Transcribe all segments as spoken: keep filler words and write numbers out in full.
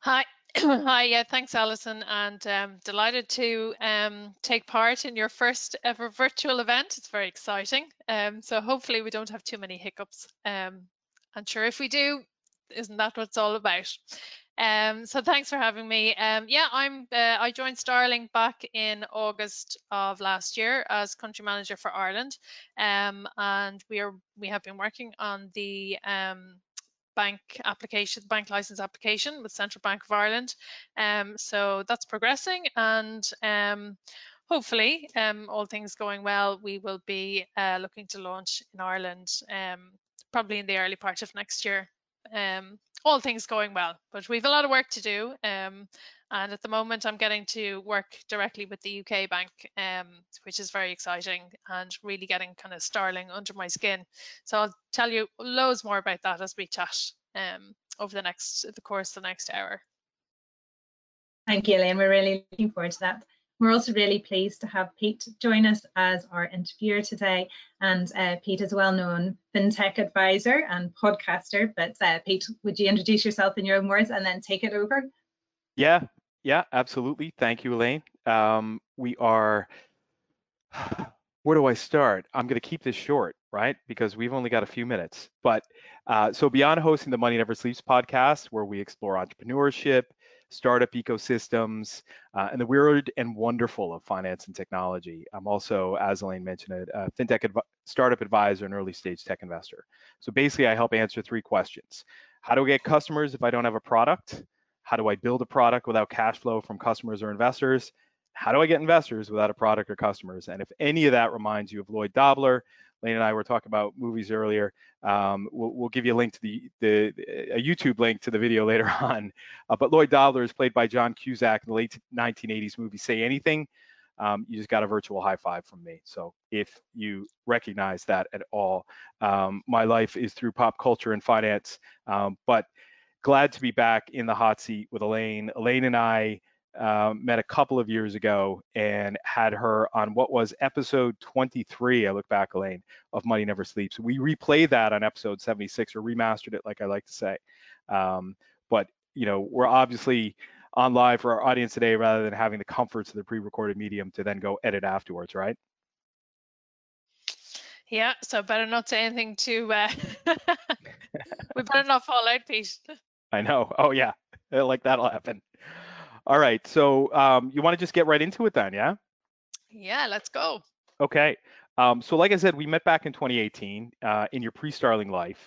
Hi. Hi, yeah, thanks, Alison, and um, delighted to um, take part in your first ever virtual event. It's very exciting. Um, so hopefully we don't have too many hiccups. Um, and sure, if we do, isn't that what it's all about? Um, so thanks for having me. Um, yeah, I'm. Uh, I joined Starling back in August of last year as country manager for Ireland, um, and we are we have been working on the um, bank application, bank license application with Central Bank of Ireland. Um, so that's progressing, and um, hopefully, um, all things going well, we will be uh, looking to launch in Ireland um, probably in the early part of next year. Um, all things going well, but we've a lot of work to do. Um, and at the moment, I'm getting to work directly with the U K bank, um, which is very exciting and really getting kind of Starling under my skin. So I'll tell you loads more about that as we chat um, over the next the course of the next hour. Thank you, Elaine. We're really looking forward to that. We're also really pleased to have Pete join us as our interviewer today. And uh, Pete is a well-known fintech advisor and podcaster. But uh, Pete, would you introduce yourself in your own words and then take it over? Yeah, yeah, absolutely. Thank you, Elaine. Um, we are, where do I start? I'm going to keep this short, right? Because we've only got a few minutes. But uh, so beyond hosting the Money Never Sleeps podcast, where we explore entrepreneurship, startup ecosystems, uh, and the weird and wonderful of finance and technology, I'm also, as Elaine mentioned, a, a fintech adv- startup advisor and early stage tech investor. So basically, I help answer three questions. How do I get customers if I don't have a product? How do I build a product without cash flow from customers or investors? How do I get investors without a product or customers? And if any of that reminds you of Lloyd Dobler, Lane and I were talking about movies earlier. Um, we'll, we'll give you a link to the, the a YouTube link to the video later on. Uh, but Lloyd Dobler is played by John Cusack in the late nineteen eighties movie Say Anything. Um, you just got a virtual high five from me. So if you recognize that at all, um, my life is through pop culture and finance. Um, but glad to be back in the hot seat with Elaine. Elaine and I um, met a couple of years ago and had her on what was episode twenty-three. I look back, Elaine, of Money Never Sleeps. We replayed that on episode seventy-six, or remastered it, like I like to say. Um, but you know, we're obviously on live for our audience today, rather than having the comforts of the pre-recorded medium to then go edit afterwards, right? Yeah, so better not say anything too. Uh, we better not fall out, Pete. I know. Oh yeah, like that'll happen. All right. So um, you want to just get right into it then, yeah? Yeah, let's go. Okay. Um, so like I said, we met back in twenty eighteen uh, in your pre-Starling life,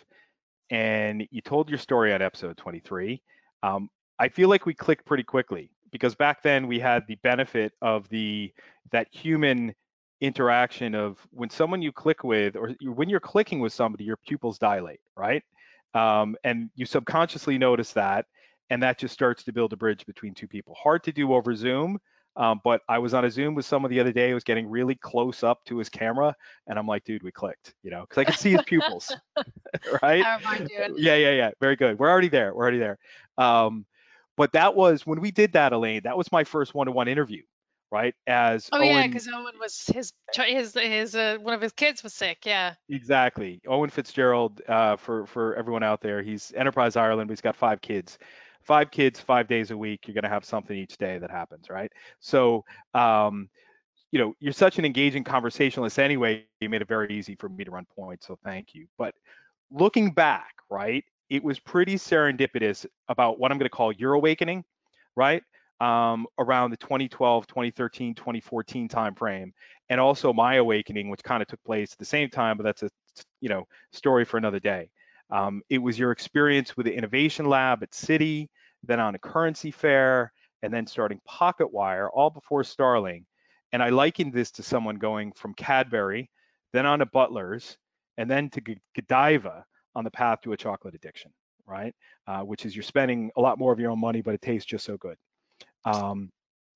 and you told your story on episode twenty-three. Um, I feel like we clicked pretty quickly because back then we had the benefit of the that human interaction of when someone you click with, or you- when you're clicking with somebody, your pupils dilate, right? Um, and you subconsciously notice that, and that just starts to build a bridge between two people. Hard to do over Zoom, um, but I was on a Zoom with someone the other day. I was getting really close up to his camera, and I'm like, dude, we clicked, you know, because I could see his pupils, right? How am I doing? Yeah, yeah, yeah. Very good. We're already there. We're already there. Um, but that was when we did that, Elaine. That was my first one-to-one interview, right? As Oh yeah, Owen, because Owen was his chi- his his uh, one of his kids was sick. Yeah. exactly. Owen Fitzgerald, uh, for for everyone out there, he's Enterprise Ireland, but he's got five kids. Five kids, five days a week. You're gonna have something each day that happens, right? So, um, you know, you're such an engaging conversationalist anyway. You made it very easy for me to run points, so thank you. But looking back, right, it was pretty serendipitous about what I'm going to call your awakening, right? Um, around the twenty twelve, twenty thirteen, twenty fourteen timeframe, and also my awakening, which kind of took place at the same time, but that's a you know story for another day. Um, it was your experience with the innovation lab at Citi, then on a currency fair, and then starting PocketWire, all before Starling. And I likened this to someone going from Cadbury, then on to Butler's, and then to Godiva on the path to a chocolate addiction, right? Uh, which is you're spending a lot more of your own money, but it tastes just so good. Um,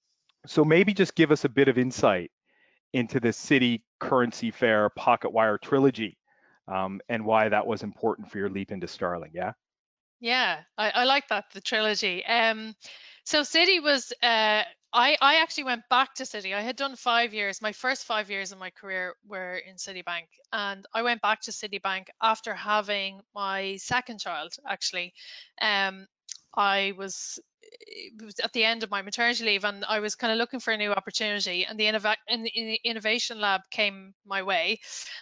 so maybe just give us a bit of insight into the Citi Currency Fair PocketWire trilogy, um, and why that was important for your leap into Starling. Yeah. Yeah, I, I like that, the trilogy. Um, so City was uh I I actually went back to City. I had done five years. My first five years of my career were in Citibank, and I went back to Citibank after having my second child. Actually, um, I was it was at the end of my maternity leave, and I was kind of looking for a new opportunity, and the, innov in the Innovation Lab came my way.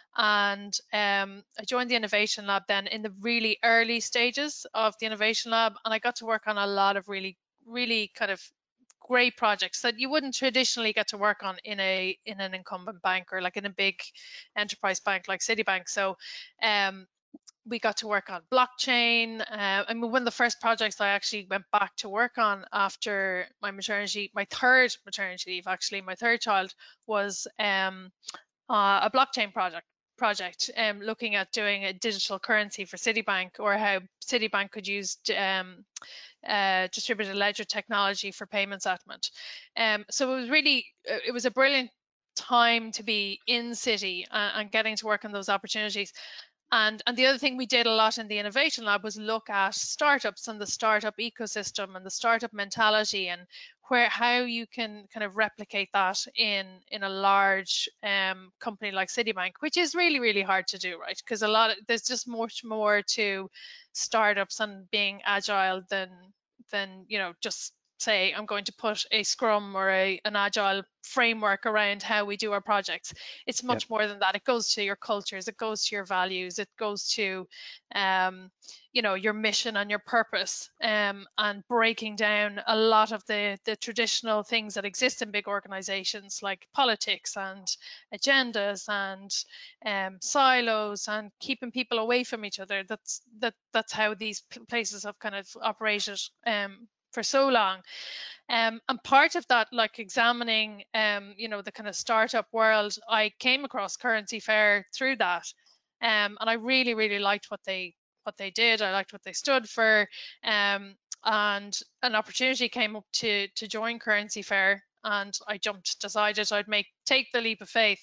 And um, I joined the Innovation Lab then in the really early stages of the Innovation Lab, and I got to work on a lot of really, really kind of great projects that you wouldn't traditionally get to work on in a in an incumbent bank or like in a big enterprise bank like Citibank. So um, we got to work on blockchain. Uh, I mean, one of the first projects I actually went back to work on after my maternity, my third maternity leave, actually, my third child, was um, uh, a blockchain project project um, looking at doing a digital currency for Citibank, or how Citibank could use um, uh, distributed ledger technology for payment settlement. Um, so it was really, it was a brilliant time to be in Citi and, and getting to work on those opportunities. And, and the other thing we did a lot in the Innovation Lab was look at startups and the startup ecosystem and the startup mentality, and where how you can kind of replicate that in in a large um, company like Citibank, which is really, really hard to do, right? Because a lot of, there's just much more to startups and being agile than than you know just say I'm going to put a Scrum or a, an Agile framework around how we do our projects. It's much Yep. more than that. It goes to your cultures, it goes to your values, it goes to, um, you know, your mission and your purpose, um, and breaking down a lot of the the traditional things that exist in big organizations like politics and agendas and um, silos, and keeping people away from each other. That's that that's how these places have kind of operated um, for so long. Um, and part of that, like examining, um, you know, the kind of startup world, I came across Currency Fair through that, um, and I really, really liked what they what they did. I liked what they stood for, um, and an opportunity came up to to join Currency Fair, and I jumped, decided I'd make take the leap of faith,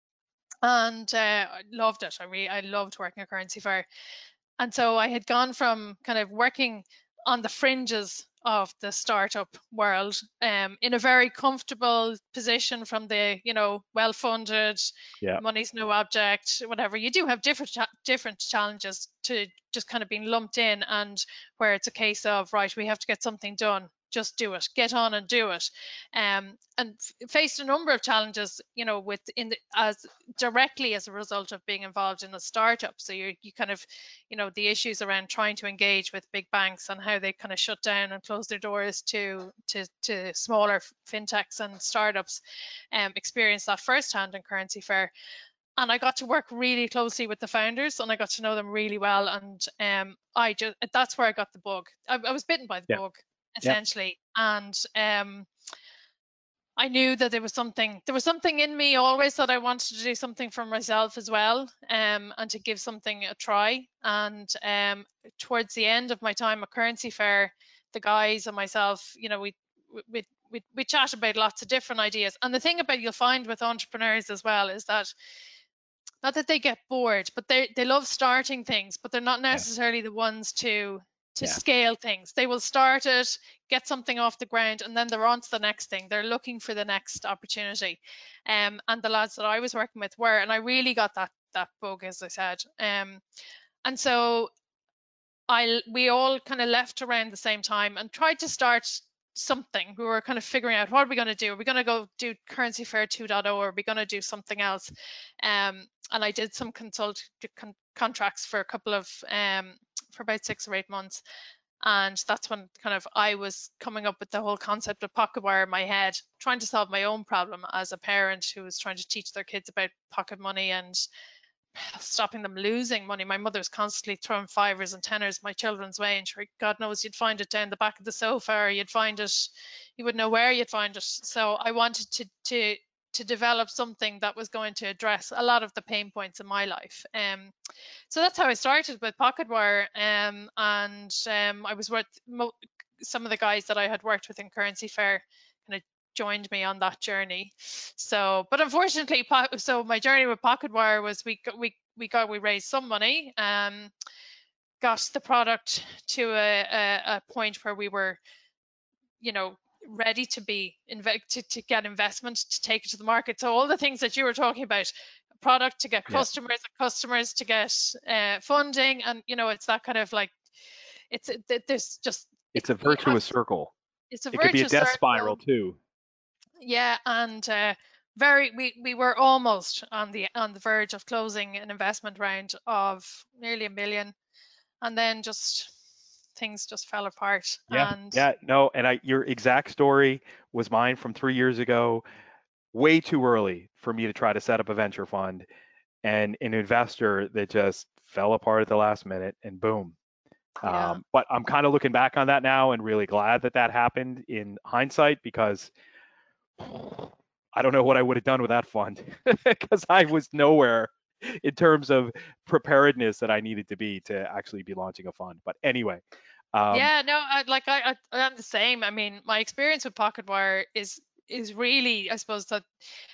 and uh, I loved it. I really, I loved working at Currency Fair. And so I had gone from kind of working on the fringes of the startup world, um, in a very comfortable position from the, you know, well-funded, Yeah. money's no object, whatever. You do have different cha- different challenges to just kind of being lumped in, and where it's a case of, right, we have to get something done. Just do it. Get on and do it. Um, and f- faced a number of challenges, you know, with in the, as directly as a result of being involved in a startup. So you you kind of, you know, the issues around trying to engage with big banks and how they kind of shut down and close their doors to to, to smaller fintechs and startups, um, experienced that firsthand in Currency Fair. And I got to work really closely with the founders, and I got to know them really well. And um, I just that's where I got the bug. I, I was bitten by the Yep. bug, Yep. essentially. And um, I knew that there was something there was something in me always that I wanted to do something for myself as well, um, and to give something a try. And um, towards the end of my time at Currency Fair, the guys and myself, you know, we we we we chat about lots of different ideas. And the thing about you'll find with entrepreneurs as well is that not that they get bored, but they they love starting things, but they're not Yeah. necessarily the ones to to Yeah. scale things. They will start it, get something off the ground, and then they're on to the next thing. They're looking for the next opportunity. Um, and the lads that I was working with were, and I really got that that bug, as I said. Um, and so I we all kind of left around the same time and tried to start something. We were kind of figuring out, what are we going to do? Are we going to go do Currency Fair two point oh, or are we going to do something else? Um, and I did some consult con- contracts for a couple of um, for about six or eight months. And that's when kind of I was coming up with the whole concept of Pocketwire in my head, trying to solve my own problem as a parent who was trying to teach their kids about pocket money and stopping them losing money. My mother was constantly throwing fivers and tenors my children's way, and sure, God knows you'd find it down the back of the sofa, or you'd find it, you wouldn't know where you'd find it. So I wanted to to to develop something that was going to address a lot of the pain points in my life. Um, so that's how I started with Pocketwire. Um, and um, I was with mo- some of the guys that I had worked with in Currency Fair kind of joined me on that journey. So, but unfortunately, po- so my journey with Pocketwire was we got, we we got we raised some money, um, got the product to a, a, a point where we were, you know, ready to be inve- to, to get investment to take it to the market. So all the things that you were talking about, product to get Yeah. customers, and customers to get uh, funding, and you know, it's that kind of like it's it, there's just It's a you have virtuous circle. it's a It could be a virtuous death spiral circle. too. Yeah, and uh, very we we were almost on the on the verge of closing an investment round of nearly a million, and then just things just fell apart. Yeah, And yeah, no, and I your exact story was mine from three years ago. Way too early for me to try to set up a venture fund, and an investor that just fell apart at the last minute, and boom. yeah, Um, but I'm kind of looking back on that now and really glad that that happened in hindsight, because I don't know what I would have done with that fund because I was nowhere in terms of preparedness that I needed to be to actually be launching a fund. But anyway, um, yeah. No, I, like I, I I'm the same. I mean, my experience with Pocketwire is is really, I suppose that,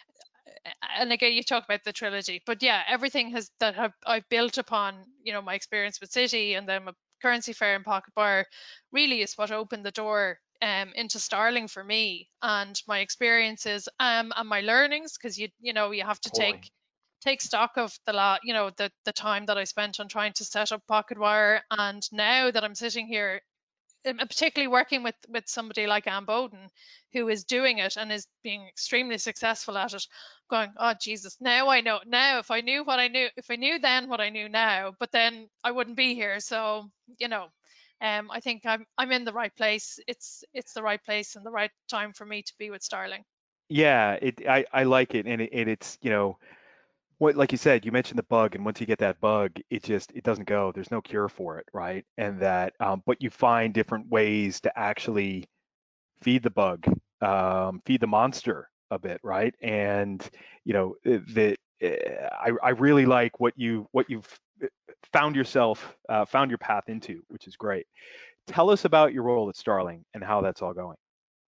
and again, you talk about the trilogy, but yeah, everything has that have I've built upon, you know, my experience with Citi and then my Currency Fair and Pocketwire really is what opened the door um, into Starling for me, and my experiences um, and my learnings, because you you know you have to totally. take take stock of the la you know the the time that I spent on trying to set up Pocketwire, and now that I'm sitting here, um, particularly working with with somebody like Anne Bowden, who is doing it and is being extremely successful at it, going, oh Jesus, now I know. Now if I knew what I knew, if I knew then what I knew now, but then I wouldn't be here. So, you know, um, I think I'm I'm in the right place. It's it's the right place and the right time for me to be with Starling. Yeah, it I, I like it, and it, and it's you know what, like you said, you mentioned the bug, and once you get that bug, it just it doesn't go. There's no cure for it, right? And that, um, but you find different ways to actually feed the bug, um, feed the monster a bit, right? And you know that I, I really like what you what you've found yourself uh, found your path into, which is great. Tell us about your role at Starling and how that's all going.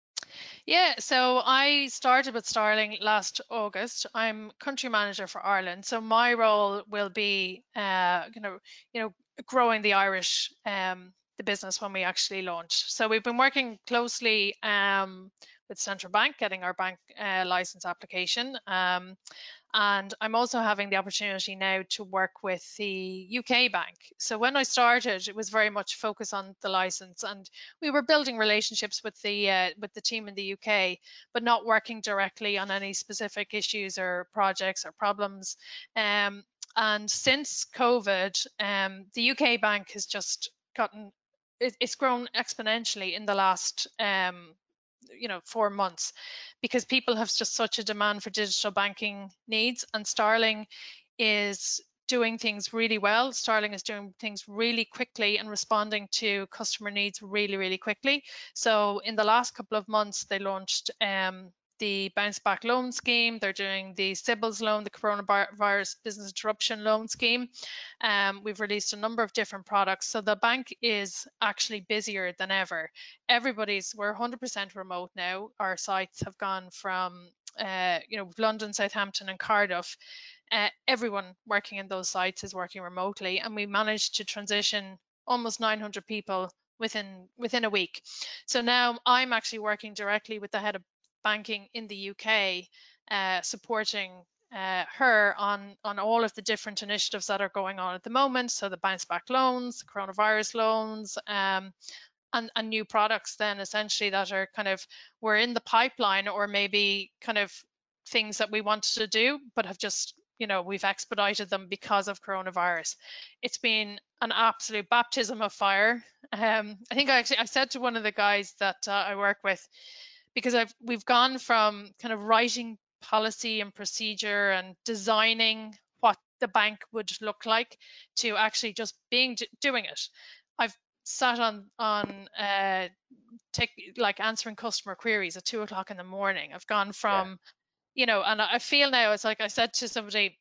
Yeah, so I started with Starling last August. I'm country manager for Ireland, so my role will be, uh, you know, you know, growing the Irish, um, the business when we actually launch. So we've been working closely um, with Central Bank, getting our bank uh, license application. Um, and I'm also having the opportunity now to work with the U K bank. So when I started, it was very much focus on the license, and we were building relationships with the uh, with the team in the U K, but not working directly on any specific issues or projects or problems. Um, and since COVID, um, the U K bank has just gotten it, it's grown exponentially in the last um, you know four months, because people have just such a demand for digital banking needs, and Starling is doing things really well. Starling is doing things really quickly and responding to customer needs really, really quickly. So in the last couple of months, they launched um, the bounce back loan scheme. They're doing the C B I L S loan, the coronavirus business interruption loan scheme. Um, we've released a number of different products. So the bank is actually busier than ever. Everybody's, we're one hundred percent remote now. Our sites have gone from, uh, you know, London, Southampton, and Cardiff. Uh, everyone working in those sites is working remotely, and we managed to transition almost nine hundred people within within a week. So now I'm actually working directly with the head of banking in the U K, uh, supporting uh, her on on all of the different initiatives that are going on at the moment. So the bounce back loans, the coronavirus loans, um, and, and new products then essentially that are kind of were in the pipeline, or maybe kind of things that we wanted to do but have just, you know, we've expedited them because of coronavirus. It's been an absolute baptism of fire. um, I think I actually I said to one of the guys that uh, I work with, because I've we've gone from kind of writing policy and procedure and designing what the bank would look like to actually just being doing it. I've sat on on uh take like answering customer queries at two o'clock in the morning. I've gone Yeah. from, you know, and I feel now it's like I said to somebody,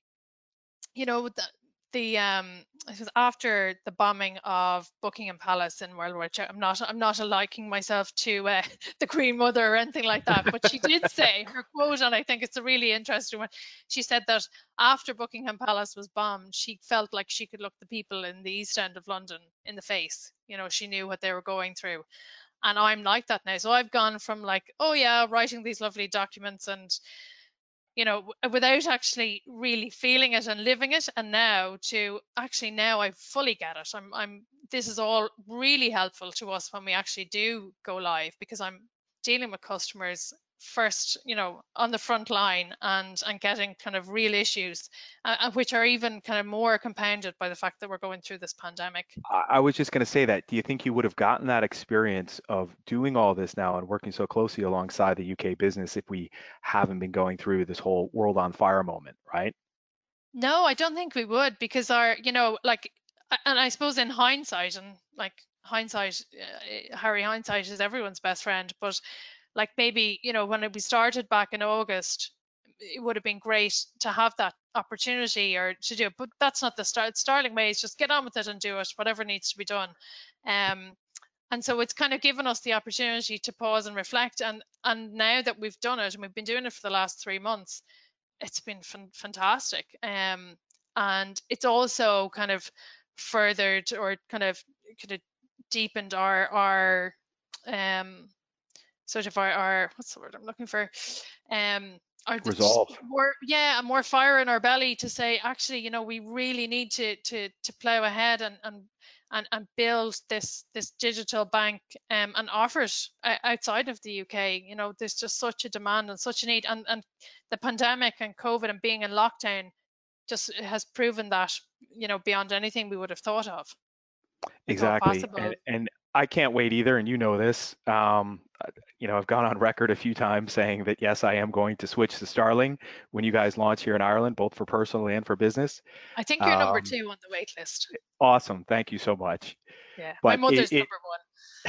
you know, the, the um it was after the bombing of Buckingham Palace in World War Two. I'm not I'm not liking myself to uh, the Queen Mother or anything like that, but she did say her quote, and I think it's a really interesting one. She said that after Buckingham Palace was bombed, she felt like she could look the people in the East End of London in the face. You know, she knew what they were going through, and I'm like that now. So I've gone from like, oh yeah, writing these lovely documents and you know, without actually really feeling it and living it. And now to actually now I fully get it. I'm I'm this is all really helpful to us when we actually do go live, because I'm dealing with customers first, you know, on the front line, and and getting kind of real issues, uh, which are even kind of more compounded by the fact that we're going through this pandemic. I, I was just going to say that. Do you think you would have gotten that experience of doing all this now and working so closely alongside the U K business if we haven't been going through this whole world on fire moment, right? No, I don't think we would, because our, you know, like, and I suppose in hindsight, and like hindsight, uh, Harry, hindsight is everyone's best friend, but like maybe, you know, when we started back in August, it would have been great to have that opportunity or to do it, but that's not the start. Starling way is just get on with it and do it, whatever needs to be done. Um, and so it's kind of given us the opportunity to pause and reflect. And and now that we've done it, and we've been doing it for the last three months, it's been fan- fantastic. Um, and it's also kind of furthered or kind of kind of deepened our our um sort of our, our what's the word I'm looking for? Um, our the, Resolve. more yeah, and more fire in our belly to say, actually, you know, we really need to to to plow ahead and and and, and build this this digital bank, um, and offer it outside of the U K. You know, there's just such a demand and such a need, and and the pandemic and COVID and being in lockdown just has proven that, you know, beyond anything we would have thought of. It's all Exactly. And possible. and I can't wait either, and you know this. Um, uh, you know, I've gone on record a few times saying that yes, I am going to switch to Starling when you guys launch here in Ireland, both for personal and for business. I think you're number Um, two on the wait list. awesome. Thank you so much. Yeah, my But it, mother's it number one.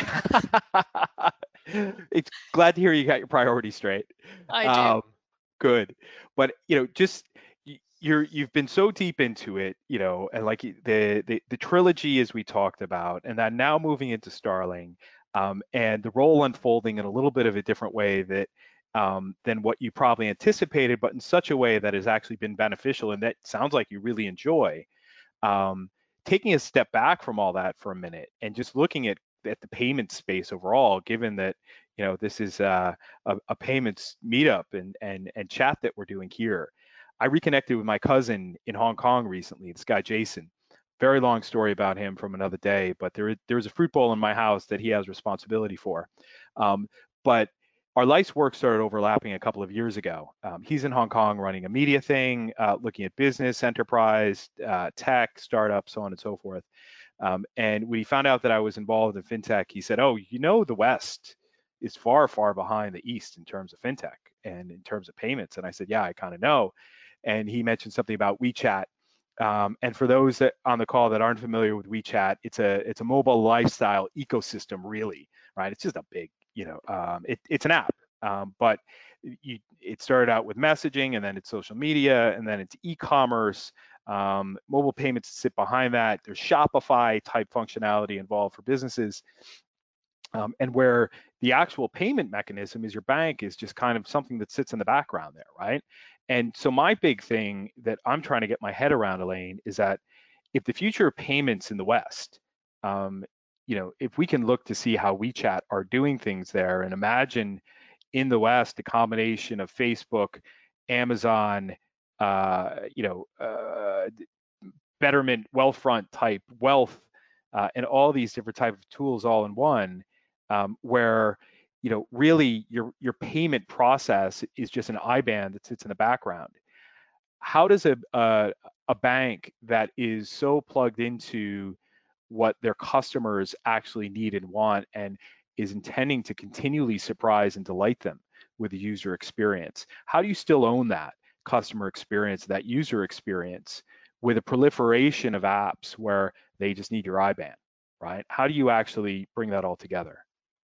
it's glad to hear you got your priorities straight. I do. Um, good. But you know, just y- you're you've been so deep into it, you know, and like y- the the, the trilogy as we talked about, and then now moving into Starling, um, and the role unfolding in a little bit of a different way that um, than what you probably anticipated, but in such a way that has actually been beneficial and that sounds like you really enjoy. Um, taking a step back from all that for a minute and just looking at at the payment space overall, given that you know this is uh, a, a payments meetup and and and chat that we're doing here. I reconnected with my cousin in Hong Kong recently. This guy Jason. Very long story about him from another day, but there there was a fruit bowl in my house that he has responsibility for. Um, but our life's work started overlapping a couple of years ago. Um, he's in Hong Kong running a media thing, uh, looking at business, enterprise, uh, tech, startups, so on and so forth. Um, and when he found out that I was involved in fintech, he said, "Oh, you know, the West is far, far behind the East in terms of fintech and in terms of payments." And I said, "Yeah, I kind of know." And he mentioned something about WeChat. Um, and for those that on the call that aren't familiar with WeChat, it's a it's a mobile lifestyle ecosystem, really, right? It's just a big, you know, um, it, it's an app, um, but you, it started out with messaging, and then it's social media, and then it's e-commerce, um, mobile payments sit behind that. There's Shopify type functionality involved for businesses, um, and where the actual payment mechanism is your bank is just kind of something that sits in the background there, right? And so my big thing that I'm trying to get my head around, Elaine, is that if the future of payments in the West, um, you know, if we can look to see how WeChat are doing things there and imagine in the West, a combination of Facebook, Amazon, uh, you know, uh, Betterment, Wealthfront type wealth, uh, and all these different type of tools all in one, um, where you know really your your payment process is just an I B A N that sits in the background. How does a a, a bank that is so plugged into what their customers actually need and want and is intending to continually surprise and delight them with the user experience, how do you still own that customer experience, that user experience, with a proliferation of apps where they just need your I B A N, right? How do you actually bring that all together?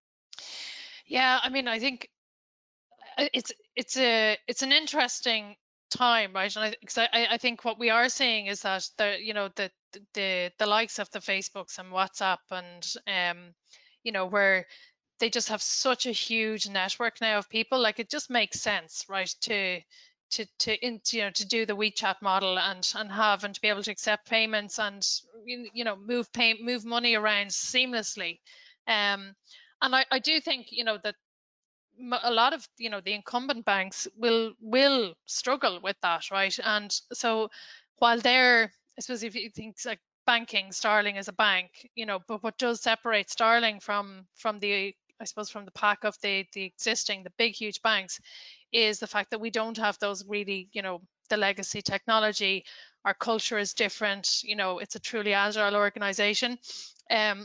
Yeah, I mean, I think uh, it's it's a it's an interesting time, right? And I, 'cause I I think what we are seeing is that the you know the the the likes of the Facebooks and WhatsApp and um you know where they just have such a huge network now of people, like it just makes sense, right, to to to in, you know to do the WeChat model and and have and to be able to accept payments and you you know move pay move money around seamlessly. Um and I, I do think you know that a lot of, you know, the incumbent banks will will struggle with that, right? And so while they're, I suppose if you think like banking, Starling is a bank, you know, but what does separate Starling from from the, I suppose, from the pack of the the existing, the big huge banks, is the fact that we don't have those really, you know, the legacy technology. Our culture is different, you know, it's a truly agile organization. Um,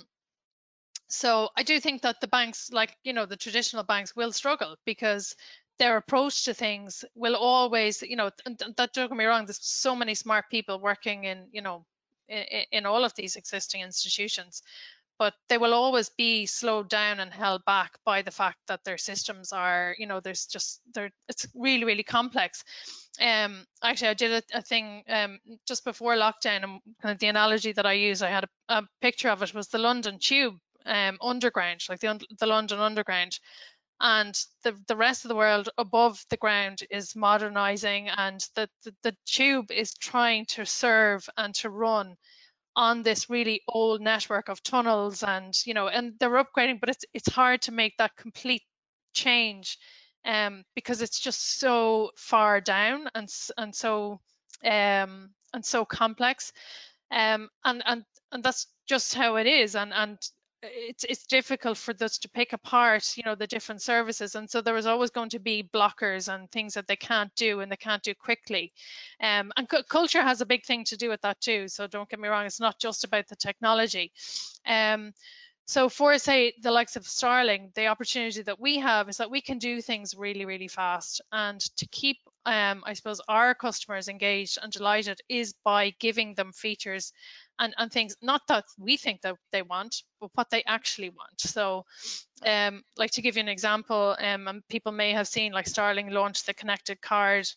so I do think that the banks, like, you know, the traditional banks will struggle because their approach to things will always, you know, and that, don't get me wrong, there's so many smart people working in, you know, in, in all of these existing institutions, but they will always be slowed down and held back by the fact that their systems are, you know, there's just, they're, it's really, really complex. Um, actually, I did a, a thing um, just before lockdown, and kind of the analogy that I use, I had a, a picture of it, was the London Tube um, underground, like the, the London Underground. And the, the rest of the world above the ground is modernizing, and the, the, the tube is trying to serve and to run on this really old network of tunnels, and you know, and they're upgrading, but it's it's hard to make that complete change um because it's just so far down, and and so um and so complex, um and and and that's just how it is, and and it's it's difficult for us to pick apart, you know, the different services, and so there is always going to be blockers and things that they can't do and they can't do quickly. Um, and cu- culture has a big thing to do with that too, so don't get me wrong, it's not just about the technology. um, so for, say, the likes of Starling, the opportunity that we have is that we can do things really, really fast. And to keep, um, I suppose, our customers engaged and delighted is by giving them features and, and things, not that we think that they want, but what they actually want. So um, like, to give you an example, um, and people may have seen, like, Starling launched the connected card,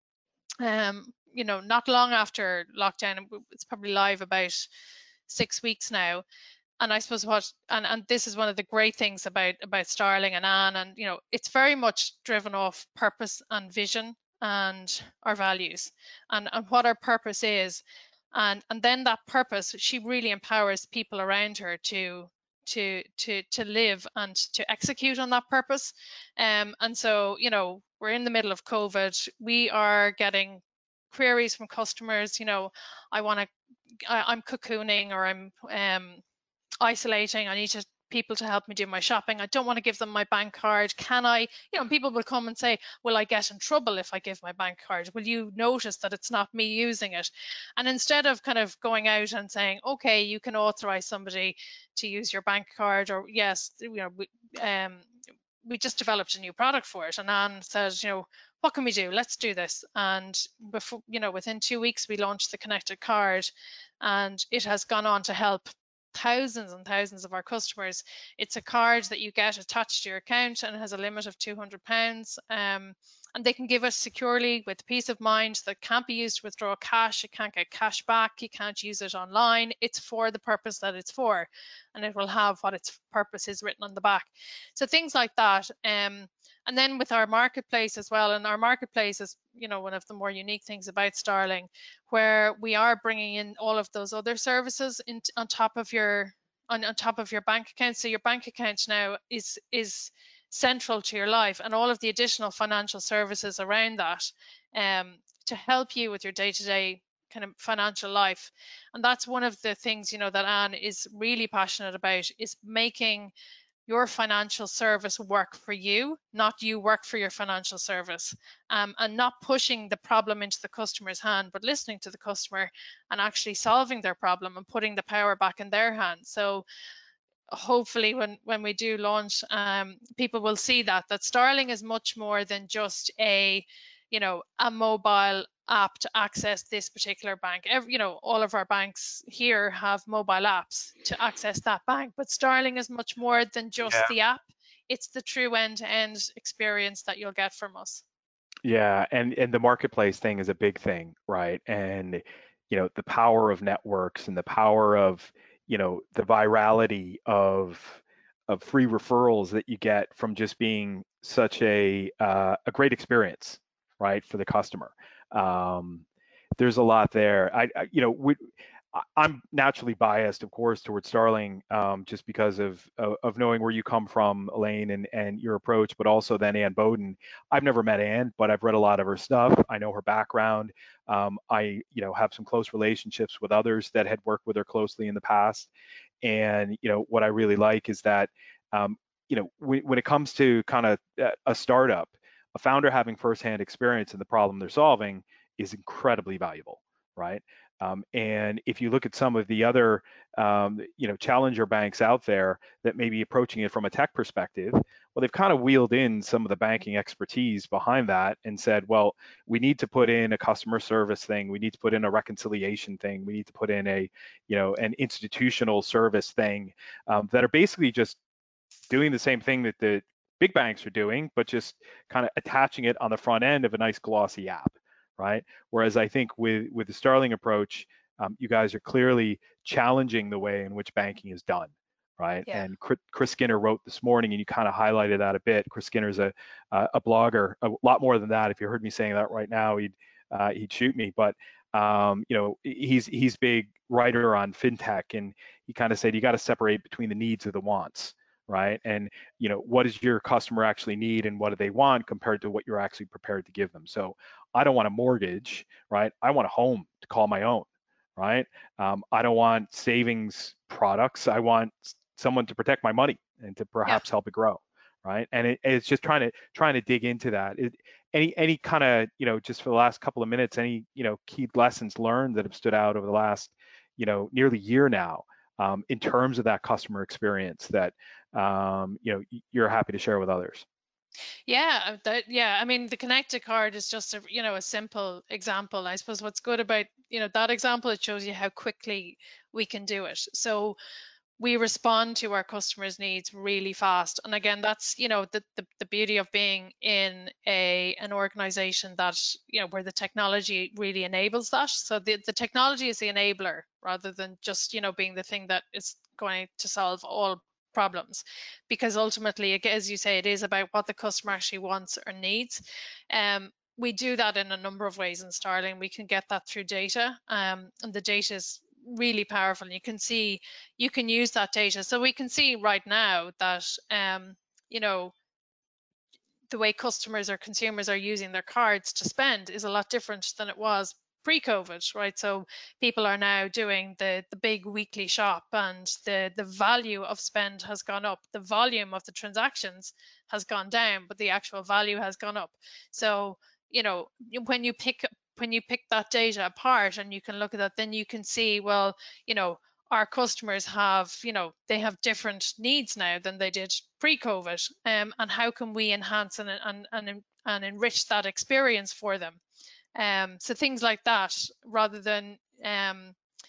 um, you know, not long after lockdown. It's probably live about six weeks now. And I suppose what, and, and this is one of the great things about about Starling and Anne, and you know, it's very much driven off purpose and vision and our values, and and what our purpose is, and and then that purpose, she really empowers people around her to to to to live and to execute on that purpose. Um and so, you know, we're in the middle of COVID, we are getting queries from customers, you know, I want to, I'm cocooning, or I'm um isolating, I need to, people to help me do my shopping, I don't want to give them my bank card, can I, you know, people will come and say, will I get in trouble if I give my bank card, will you notice that it's not me using it? And instead of kind of going out and saying, okay, you can authorize somebody to use your bank card, or yes, you know, we, um we just developed a new product for it, and Anne says, you know, what can we do, let's do this. And before, you know, within two weeks we launched the connected card, and it has gone on to help thousands and thousands of our customers. It's a card that you get attached to your account, and it has a limit of two hundred pounds. Um, and they can give it securely with peace of mind that can't be used to withdraw cash. It can't get cash back. You can't use it online. It's for the purpose that it's for, and it will have what its purpose is written on the back. So things like that. Um, and then with our marketplace as well, and our marketplace is, you know, one of the more unique things about Starling, where we are bringing in all of those other services in, on top of your on, on top of your bank account. So your bank account now is is central to your life, and all of the additional financial services around that, um, to help you with your day-to-day kind of financial life. And that's one of the things, you know, that Anne is really passionate about, is making your financial service work for you, not you work for your financial service, um, and not pushing the problem into the customer's hand, but listening to the customer and actually solving their problem and putting the power back in their hands. So hopefully when when we do launch, um, people will see that that Starling is much more than just a, you know, a mobile app to access this particular bank. Every, you know, all of our banks here have mobile apps to access that bank, but Starling is much more than just Yeah. the app. It's the true end-to-end experience that you'll get from us. Yeah, and and the marketplace thing is a big thing, right? And you know, the power of networks and the power of, you know, the virality of of free referrals that you get from just being such a uh, a great experience, right, for the customer. Um, there's a lot there. I, I you know, we, I'm naturally biased, of course, towards Starling, um, just because of, of of knowing where you come from, Elaine, and and your approach, but also then Ann Bowden. I've never met Ann, but I've read a lot of her stuff. I know her background. Um, I, you know, have some close relationships with others that had worked with her closely in the past. And you know, what I really like is that, um, you know, when, when it comes to kind of a startup, a founder having firsthand experience in the problem they're solving is incredibly valuable, right? Um, and if you look at some of the other, um, you know, challenger banks out there that may be approaching it from a tech perspective, well, they've kind of wheeled in some of the banking expertise behind that and said, well, we need to put in a customer service thing, we need to put in a reconciliation thing, we need to put in a, you know, an institutional service thing, um, that are basically just doing the same thing that the big banks are doing, but just kind of attaching it on the front end of a nice glossy app, right? Whereas I think with with the Starling approach, um, you guys are clearly challenging the way in which banking is done, right? Yeah. And Chris Skinner wrote this morning, and you kind of highlighted that a bit. Chris Skinner's a a blogger, a lot more than that. If you heard me saying that right now, he'd uh, he'd shoot me. But um, you know, he's he's big writer on fintech, and he kind of said you got to separate between the needs and the wants, right? And you know, what does your customer actually need and what do they want compared to what you're actually prepared to give them? So I don't want a mortgage, right? I want a home to call my own, right? Um, I don't want savings products. I want someone to protect my money and to perhaps yeah. help it grow, right? And it, it's just trying to trying to dig into that. It, any any kind of, you know, just for the last couple of minutes, any, you know, key lessons learned that have stood out over the last, you know, nearly year now, um, in terms of that customer experience that, um, you know, you're happy to share with others? Yeah, that, yeah. I mean, the connected card is just a, you know, a simple example. I suppose what's good about, you know, that example, it shows you how quickly we can do it. So we respond to our customers' needs really fast. And again, that's, you know, the, the, the beauty of being in a an organization that, you know, where the technology really enables that. So the, the technology is the enabler rather than just, you know, being the thing that is going to solve all problems, because ultimately, as you say, it is about what the customer actually wants or needs. Um, we do that in a number of ways in Starling. We can get that through data, um, and the data is really powerful. You can see, you can use that data. So we can see right now that, um, you know, the way customers or consumers are using their cards to spend is a lot different than it was pre-COVID, right? So people are now doing the the big weekly shop, and the the value of spend has gone up. The volume of the transactions has gone down, but the actual value has gone up. So, you know, when you pick when you pick that data apart and you can look at that, then you can see, well, you know, our customers have, you know, they have different needs now than they did pre-COVID, um, and how can we enhance and, and, and, and enrich that experience for them? Um, so things like that, rather than, um,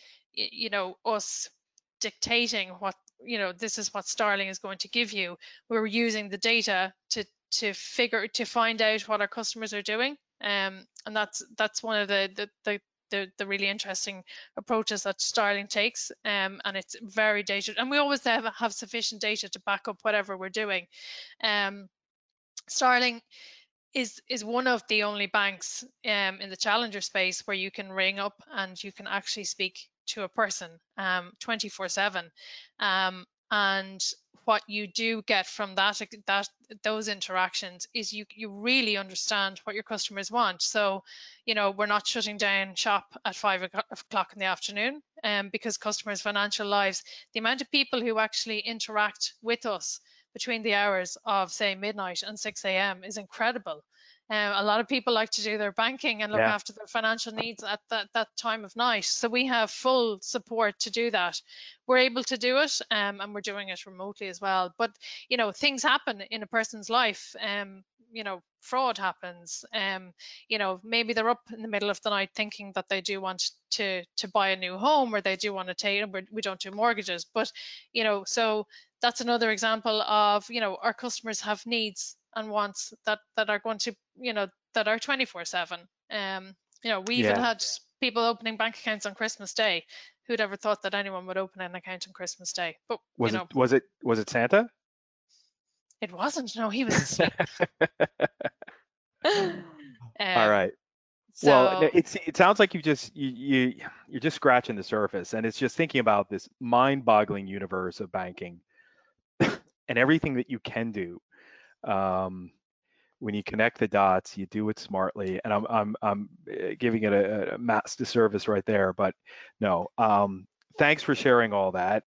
you know, us dictating what, you know, this is what Starling is going to give you. We're using the data to to figure to find out what our customers are doing, um, and that's that's one of the the, the the, the really interesting approaches that Starling takes, um, and it's very data, and we always have, have sufficient data to back up whatever we're doing. Um, Starling is is one of the only banks um, in the challenger space where you can ring up and you can actually speak to a person um, twenty-four seven, um, and what you do get from that that those interactions is you you really understand what your customers want. So, you know, we're not shutting down shop at five o'clock in the afternoon, um, because customers' financial lives, the amount of people who actually interact with us between the hours of, say, midnight and six a m is incredible. Um, a lot of people like to do their banking and look Yeah. after their financial needs at that, that time of night. So we have full support to do that. We're able to do it, um, and we're doing it remotely as well. But, you know, things happen in a person's life. Um, you know, fraud happens. Um, you know, maybe they're up in the middle of the night thinking that they do want to to buy a new home, or they do want to take, we don't do mortgages, but, you know, so that's another example of, you know, our customers have needs and wants that that are going to, you know, that are twenty-four seven. Um, you know, we even Yeah. had people opening bank accounts on Christmas Day. Who'd ever thought that anyone would open an account on Christmas Day? But, Was you it know, was it was it Santa? it wasn't. No, he was asleep. All um, right. Well, So it's it sounds like you just you, you you're just scratching the surface, and it's just thinking about this mind-boggling universe of banking and everything that you can do. Um, when you connect the dots, you do it smartly, and I'm I'm I'm uh, giving it a, a mass disservice right there. But no, um, thanks for sharing all that.